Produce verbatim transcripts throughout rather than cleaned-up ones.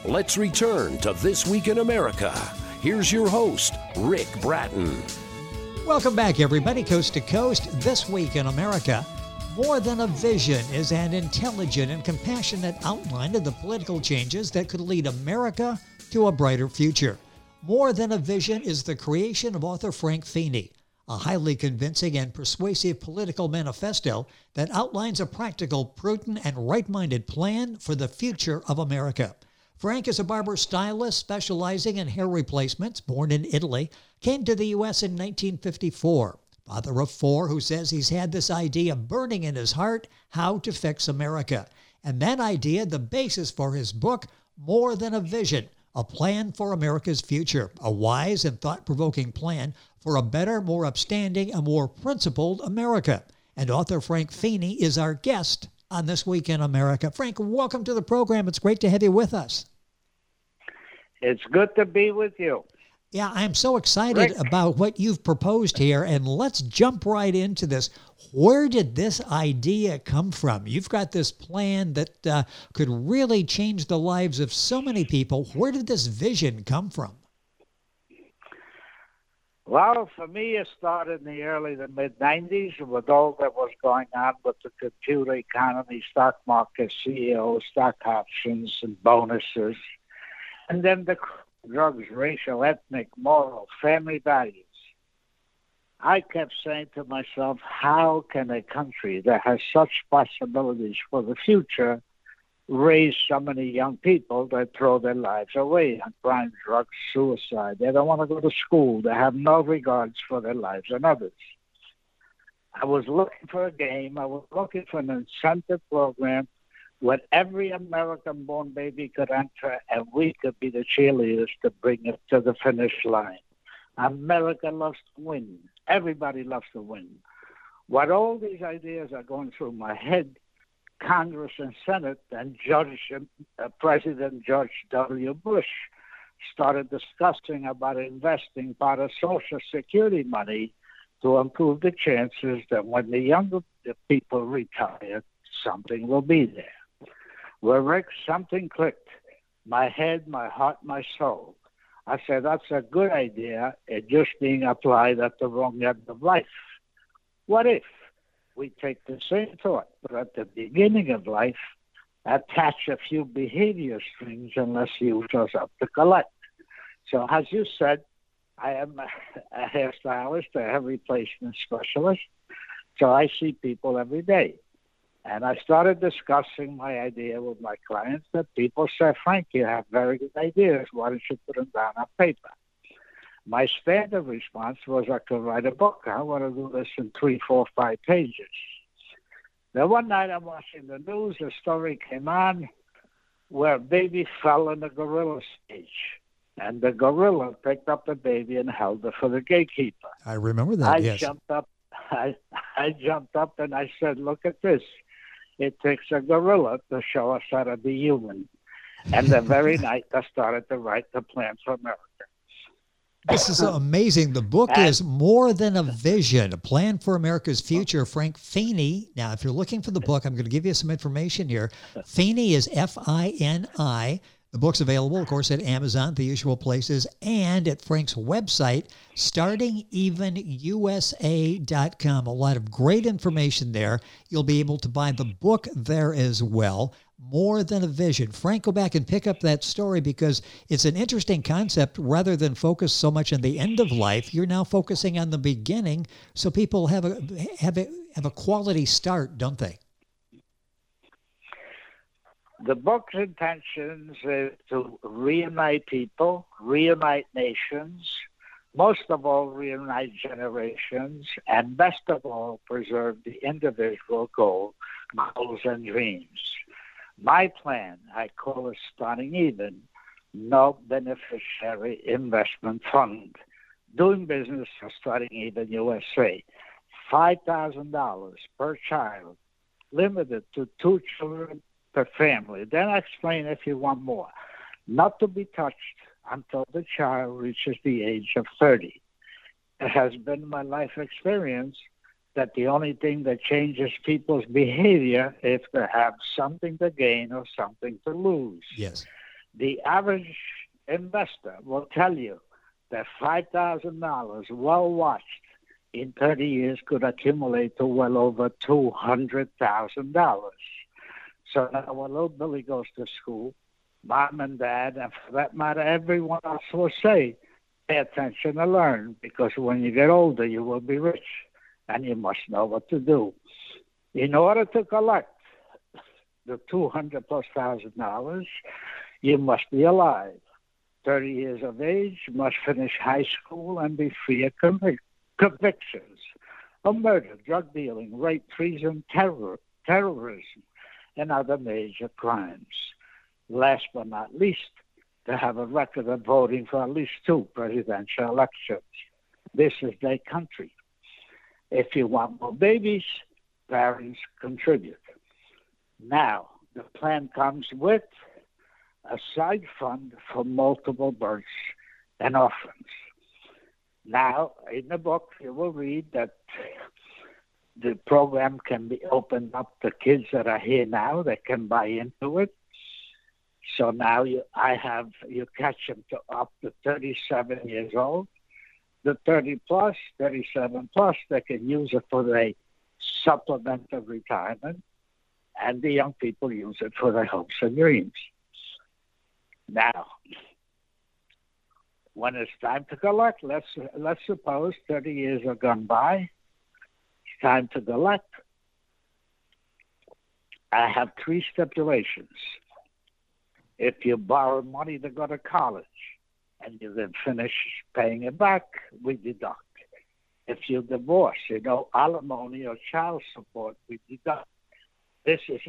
Let's return to This Week in America. Here's your host, Rick Bratton. Welcome back, everybody, coast to coast. This Week in America. More Than a Vision is an intelligent and compassionate outline of the political changes that could lead America to a brighter future. More Than a Vision is the creation of author Frank Feeney, a highly convincing and persuasive political manifesto that outlines a practical, prudent, and right-minded plan for the future of America. Frank is a barber stylist specializing in hair replacements, born in Italy, came to the U S in nineteen fifty-four. Father of four, who says he's had this idea burning in his heart, how to fix America. And that idea, the basis for his book, More Than a Vision, a plan for America's future, a wise and thought-provoking plan for a better, more upstanding, and more principled America. And author Frank Feeney is our guest on This Week in America. Frank, welcome to the program. It's great to have you with us. It's good to be with you. Yeah, I'm so excited Rick. about what you've proposed here, and let's jump right into this. Where did this idea come from? You've got this plan that uh, could really change the lives of so many people. Where did this vision come from? Well, for me, it started in the early to mid nineties with all that was going on with the computer economy, stock market, C E O, stock options, and bonuses. And then the drugs, racial, ethnic, moral, family values. I kept saying to myself, how can a country that has such possibilities for the future raise so many young people that throw their lives away on crime, drugs, suicide? They don't want to go to school. They have no regards for their lives and others. I was looking for a game. I was looking for an incentive program where every American-born baby could enter, and we could be the cheerleaders to bring it to the finish line. America loves to win. Everybody loves to win. What all these ideas are going through my head, Congress and Senate and Judge, uh, President George W. Bush started discussing about investing part of Social Security money to improve the chances that when the younger people retire, something will be there. Well, Rick, something clicked. My head, my heart, my soul. I said, that's a good idea. It's just being applied at the wrong end of life. What if we take the same thought, but at the beginning of life, attach a few behavior strings and let's use those up to collect? So as you said, I am a hairstylist, a hair replacement specialist. So I see people every day. And I started discussing my idea with my clients that people said, Frank, you have very good ideas. Why don't you put them down on paper? My standard response was I could write a book. I want to do this in three, four, five pages. Then one night I'm watching the news. A story came on where a baby fell in the gorilla stage. And the gorilla picked up the baby and held it for the gatekeeper. I remember that, I yes. jumped up. I, I jumped up and I said, look at this. It takes a gorilla to show us how to be human. And the very night I started to write the plan for America. This is amazing. The book and, is More Than a Vision, a plan for America's future. Frank Feeney. Now, if you're looking for the book, I'm going to give you some information here. Feeney is F I N I. The book's available, of course, at Amazon, the usual places, and at Frank's website, starting even U S A dot com. A lot of great information there. You'll be able to buy the book there as well. More Than a Vision. Frank, go back and pick up that story because it's an interesting concept. Rather than focus so much on the end of life, you're now focusing on the beginning so people have a have a, have a quality start, don't they? The book's intentions is to reunite people, reunite nations, most of all, reunite generations, and best of all, preserve the individual goal, goals and dreams. My plan, I call it Starting Even, No Beneficiary Investment Fund. Doing business for Starting Even U S A. five thousand dollars per child, limited to two children per family. Then I explain if you want more. Not to be touched until the child reaches the age of thirty. It has been my life experience that the only thing that changes people's behavior is to have something to gain or something to lose. Yes. The average investor will tell you that five thousand dollars well watched in thirty years could accumulate to well over two hundred thousand dollars. So now when little Billy goes to school, mom and dad, and for that matter, everyone else will say, pay attention and learn, because when you get older, you will be rich, and you must know what to do. In order to collect the two hundred plus thousand dollars, you must be alive, thirty years of age, must finish high school, and be free of convic- convictions of murder, drug dealing, rape, treason, terror, terrorism, and other major crimes. Last but not least, to have a record of voting for at least two presidential elections. This is their country. If you want more babies, parents contribute. Now, the plan comes with a side fund for multiple births and orphans. Now, in the book, you will read that the program can be opened up to kids that are here now that can buy into it. So now you, I have, you catch them to up to thirty-seven years old. The thirty plus, thirty-seven plus, they can use it for their supplemental retirement, and the young people use it for their hopes and dreams. Now, when it's time to collect, let's let's suppose thirty years have gone by. It's time to collect. I have three stipulations. If you borrow money to go to college and you then finish paying it back, we deduct. If you divorce, you know, alimony or child support, we deduct. This is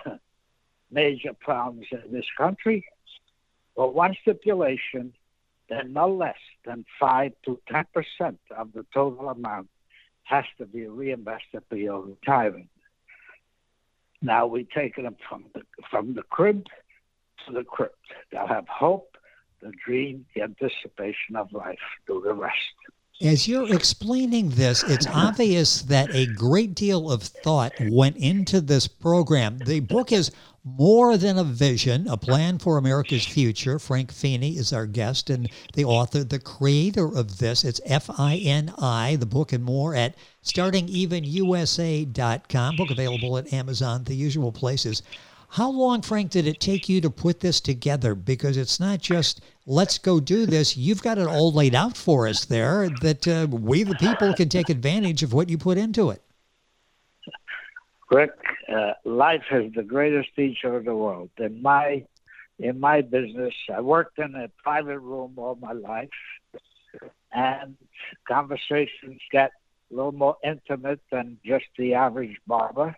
major problems in this country. But one stipulation, that no less than five to ten percent of the total amount has to be reinvested for your retirement. Now we're taking them from the from the crib to the crypt. They'll have hope, the dream, the anticipation of life. Do the rest. As you're explaining this, it's obvious that a great deal of thought went into this program. The book is More Than a Vision, A Plan for America's Future. Frank Fini is our guest and the author, the creator of this. It's F I N I, the book and more at starting even U S A dot com. Book available at Amazon, the usual places. How long, Frank, did it take you to put this together? Because it's not just, let's go do this. You've got it all laid out for us there that uh, we, the people, can take advantage of what you put into it. Rick, uh, life is the greatest teacher in the world. In my, in my business, I worked in a private room all my life, and conversations get a little more intimate than just the average barber.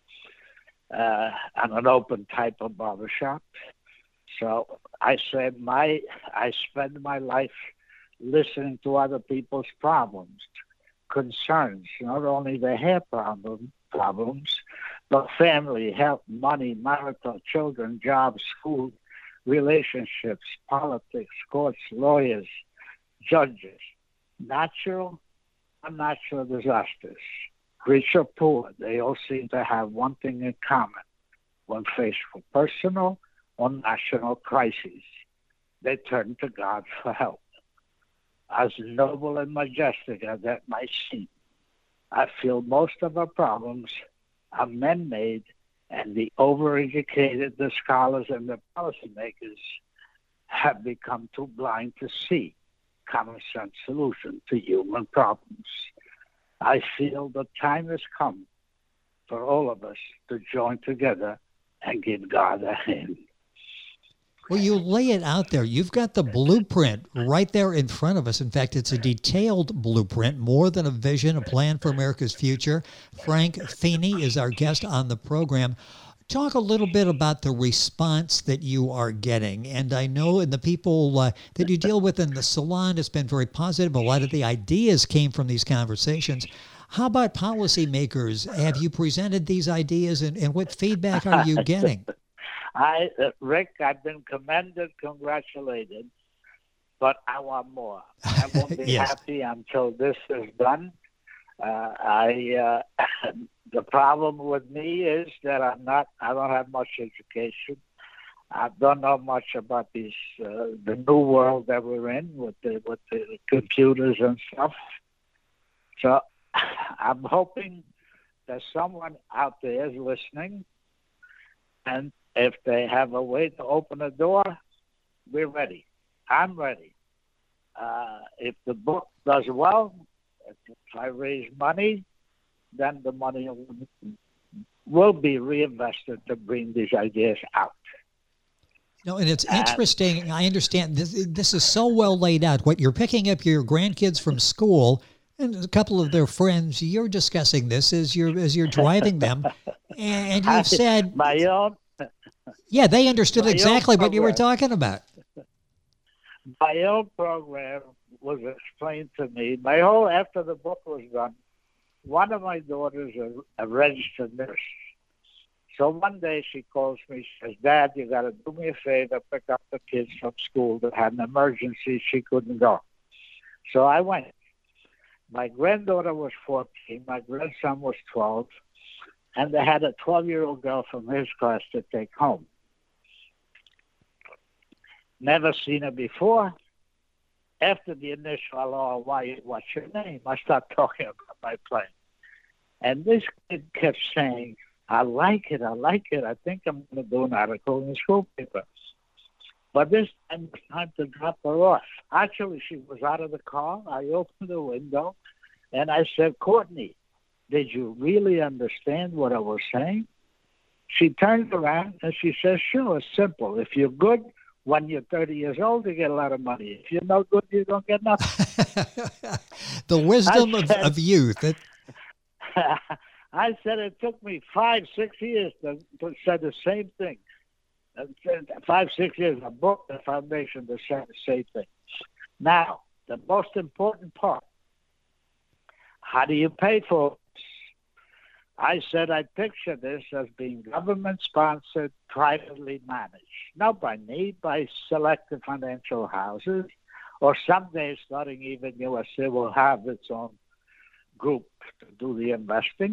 Uh, and an open type of barbershop. So I said my I spend my life listening to other people's problems, concerns, not only their hair problem, problems, but family, health, money, marital, children, jobs, school, relationships, politics, courts, lawyers, judges, natural, unnatural disasters. Rich or poor, they all seem to have one thing in common. When faced with personal or national crises, they turn to God for help. As noble and majestic as that might seem, I feel most of our problems are man-made, and the overeducated, the scholars, and the policymakers have become too blind to see common sense solutions to human problems. I feel the time has come for all of us to join together and give God a hand. Well, you lay it out there. You've got the blueprint right there in front of us. In fact, it's a detailed blueprint, More Than a Vision, A Plan for America's Future. Frank Fini is our guest on the program. Talk a little bit about the response that you are getting. And I know in the people uh, that you deal with in the salon, it's been very positive. A lot of the ideas came from these conversations. How about policymakers? Have you presented these ideas, and, and what feedback are you getting? I, uh, Rick, I've been commended, congratulated, but I want more. I won't be yes. happy until this is done. Uh, I uh, the problem with me is that I'm not. I don't have much education. I don't know much about these uh, the new world that we're in with the with the computers and stuff. So I'm hoping that someone out there is listening, and if they have a way to open a door, we're ready. I'm ready. Uh, if the book does well, if I raise money, then the money will be reinvested to bring these ideas out. No, and it's interesting. I understand this. This is so well laid out. What you're picking up your grandkids from school and a couple of their friends. You're discussing this as you're as you're driving them, and you've said my own. Yeah, they understood exactly what you were talking about. My own program was explained to me. My whole after the book was done. One of my daughters is a registered nurse. So one day she calls me, she says, Dad, you got to do me a favor, pick up the kids from school that had an emergency. She couldn't go. So I went. My granddaughter was fourteen. My grandson was twelve. And they had a twelve-year-old girl from his class to take home. Never seen her before. After the initial, oh, why, what's your name? I start talking about my plane. And this kid kept saying, I like it, I like it. I think I'm going to do an article in the school paper. But this time it was time to drop her off. Actually, she was out of the car. I opened the window, and I said, Courtney, did you really understand what I was saying? She turned around, and she says, sure, it's simple. If you're good, when you're thirty years old, you get a lot of money. If you're no good, you don't get nothing. The wisdom said, of, of youth. It... I said it took me five, six years to, to say the same thing. Five, six years, a book, the foundation to say the same thing. Now, the most important part, how do you pay for this? I said I picture this as being government-sponsored, privately managed. Not by me, by selected financial houses, or someday, starting even U S A will have its own group to do the investing.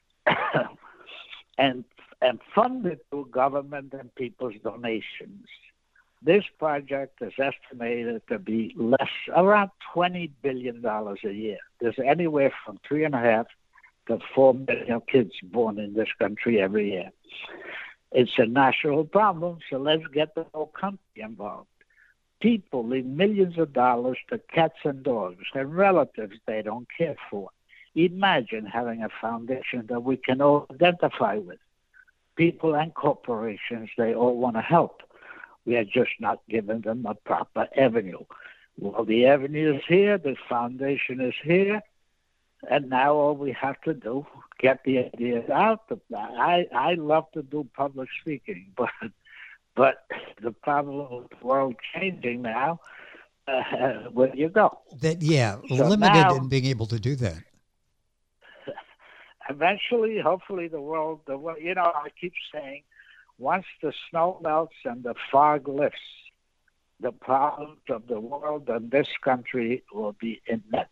and and funded through government and people's donations. This project is estimated to be less, around twenty billion dollars a year. There's anywhere from three and a half to four million kids born in this country every year. It's a national problem, so let's get the whole country involved. People leave millions of dollars to cats and dogs and relatives they don't care for. Imagine having a foundation that we can all identify with. People and corporations, they all want to help. We are just not giving them a proper avenue. Well, the avenue is here, the foundation is here, and now all we have to do, get the ideas out. I, I love to do public speaking, but but the problem with the world changing now, uh, where you go? That yeah, so limited now, in being able to do that. Eventually, hopefully, the world, the world, you know, I keep saying, once the snow melts and the fog lifts, the problems of the world and this country will be immense.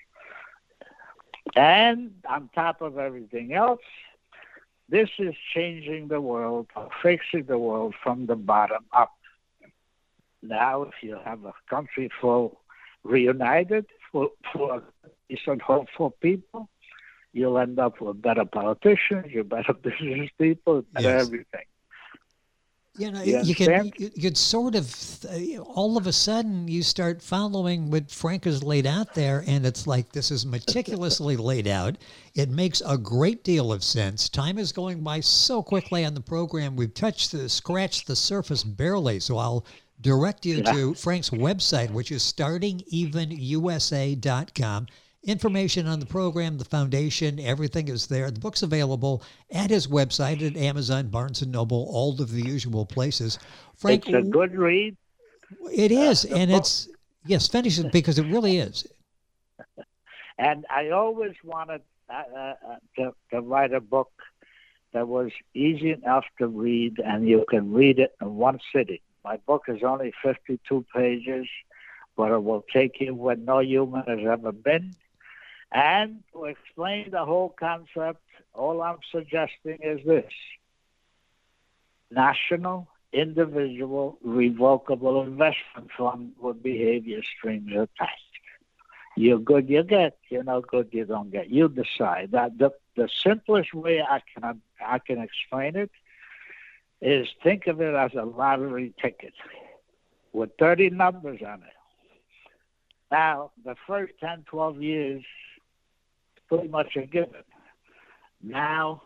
And on top of everything else, this is changing the world, fixing the world from the bottom up. Now, if you have a country full, reunited, full, full of decent, hopeful people, you'll end up with better politicians, you're better business people, better yes. everything. You know, you, you can you could sort of, uh, all of a sudden, you start following what Frank has laid out there, and it's like this is meticulously laid out. It makes a great deal of sense. Time is going by so quickly on the program. We've touched the, scratched the surface barely, so I'll direct you yeah. to Frank's website, which is starting even U S A dot com. Information on the program, the foundation, everything is there. The book's available at his website, at Amazon, Barnes and Noble, all of the usual places. Frank, it's a good read. It is, uh, and book. it's, yes, finish it because it really is. And I always wanted uh, uh, to, to write a book that was easy enough to read, and you can read it in one sitting. My book is only fifty-two pages, but it will take you where no human has ever been. And to explain the whole concept, all I'm suggesting is this. National individual revocable investment fund with behavior streams attached. You're good, you get. You're not good, you don't get. You decide. That the the simplest way I can I can explain it is think of it as a lottery ticket with thirty numbers on it. Now, the first ten, twelve years, pretty much a given. Now,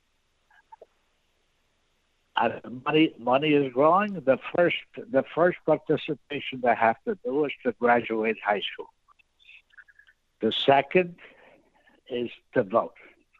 as the money money is growing, the first the first participation they have to do is to graduate high school. The second is to vote.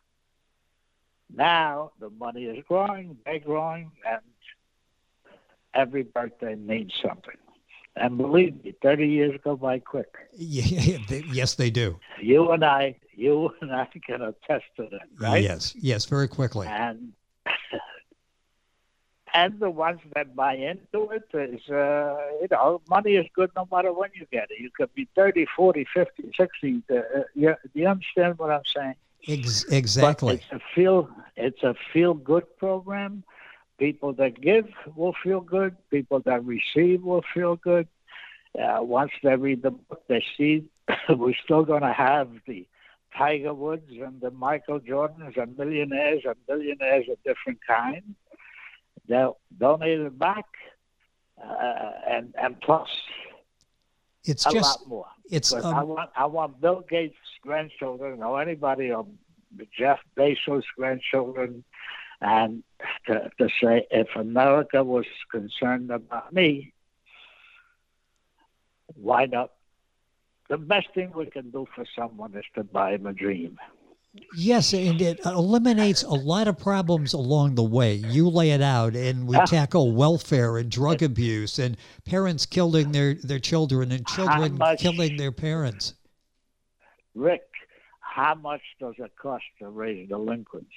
Now the money is growing, they're growing, and every birthday means something. And believe me, thirty years go by quick. Yeah, they, yes, they do. You and I, you and I can attest to that, right? Yes, yes, very quickly. And and the ones that buy into it is, uh, you know, money is good no matter when you get it. You could be thirty, forty, fifty, sixty. Uh, you, do you understand what I'm saying? Ex- exactly. But it's a feel, it's a feel-good program. People that give will feel good. People that receive will feel good. Uh, once they read the book, they see we're still going to have the Tiger Woods and the Michael Jordans and millionaires and billionaires of different kinds. They'll donate it back, uh, and and plus it's a just, lot more. It's um, I want I want Bill Gates' grandchildren or anybody or Jeff Bezos' grandchildren, and to, to say if America was concerned about me, why not? The best thing we can do for someone is to buy him a dream. Yes, and it eliminates a lot of problems along the way. You lay it out, and we tackle welfare and drug abuse and parents killing their, their children and children much, killing their parents. Rick, how much does it cost to raise delinquents?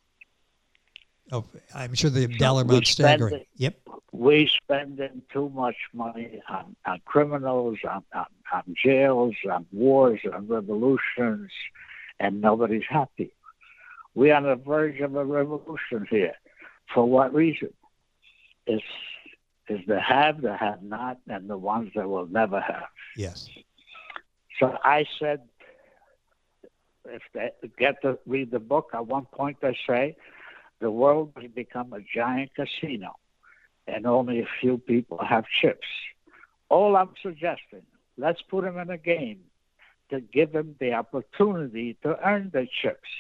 Oh, I'm sure the dollar amount's staggering. Yep. We're spending too much money on, on criminals, on, on, on jails, on wars, on revolutions, and nobody's happy. We're on the verge of a revolution here. For what reason? It's, it's the have, the have not, and the ones that will never have. Yes. So I said, if they get to read the book, at one point I say, the world has become a giant casino, and only a few people have chips. All I'm suggesting, let's put them in a game to give them the opportunity to earn the chips.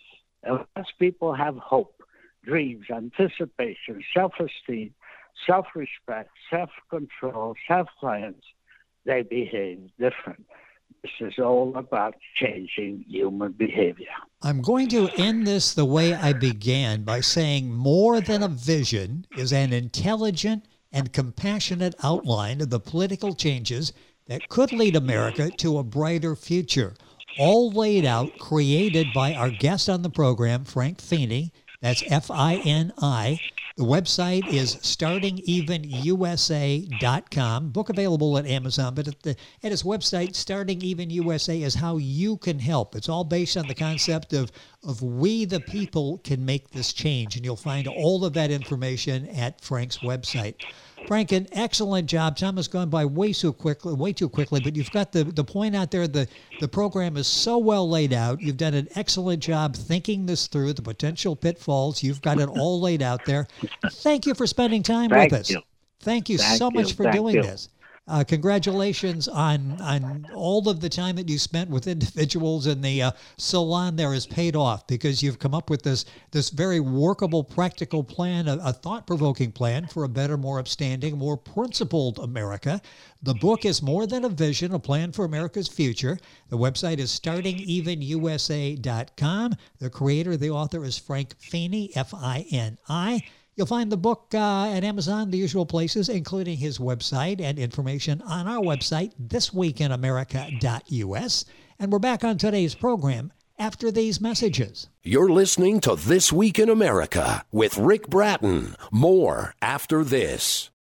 And once people have hope, dreams, anticipation, self-esteem, self-respect, self-control, self-reliance, they behave different. This is all about changing human behavior. I'm going to end this the way I began by saying more than a vision is an intelligent and compassionate outline of the political changes that could lead America to a brighter future. All laid out, created by our guest on the program, Frank Fini. That's F I N I. The website is starting even U S A dot com. Book available at Amazon, but at, the, at his website, Starting Even U S A, is how you can help. It's all based on the concept of, of we the people can make this change, and you'll find all of that information at Frank's website. Frank, an excellent job. Time has gone by way too quickly, way too quickly, but you've got the, the point out there. The, the program is so well laid out. You've done an excellent job thinking this through, the potential pitfalls. You've got it all laid out there. Thank you for spending time Thank with us. You. Thank you Thank so much you. for Thank doing you. this. Uh, congratulations on on all of the time that you spent with individuals, and the uh, salon there has paid off because you've come up with this this very workable, practical plan, a, a thought-provoking plan for a better, more upstanding, more principled America. The book is more than a vision, a plan for America's future. The website is starting even U S A dot com. The creator, the author is Frank Fini, F I N I. You'll find the book uh, at Amazon, the usual places, including his website and information on our website, this week in america dot U S. And we're back on today's program after these messages. You're listening to This Week in America with Rick Bratton. More after this.